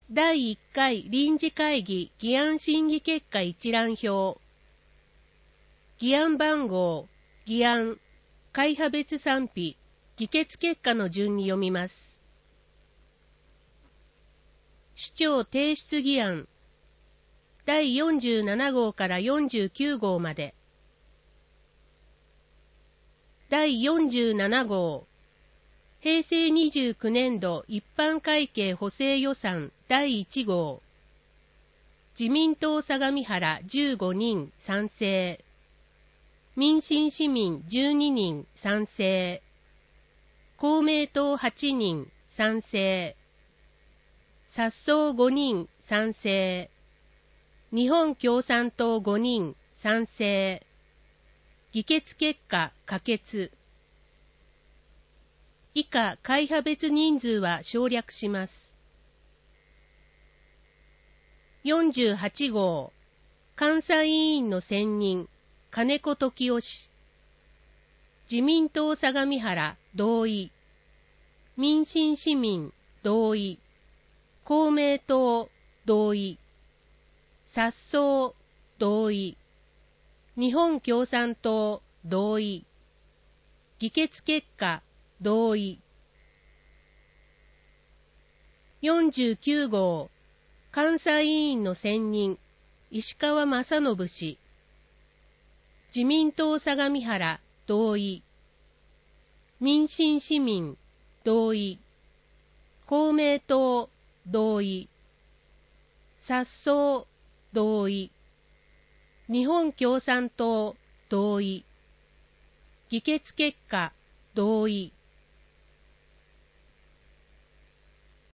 第1回臨時会議議案審議結果一覧表。議案番号、議案、会派別賛否、議決結果の順に読みます。市長提出議案、第47号から49号まで。第47号、平成29年度一般会計補正予算第1号。自民党相模原15人賛成。民進市民12人賛成。公明党8人賛成。殺傷5人賛成。日本共産党5人賛成。議決結果可決。以下会派別人数は省略します。48号、監査委員の選任、金子時男氏。自民党相模原、同意。民進市民、同意。公明党、同意。殺傷、同意。日本共産党、同意。議決結果、同意。49号、監査委員の選任、石川正信氏。自民党相模原、同意。民進市民、同意。公明党、同意。殺傷、同意。日本共産党、同意。議決結果、同意。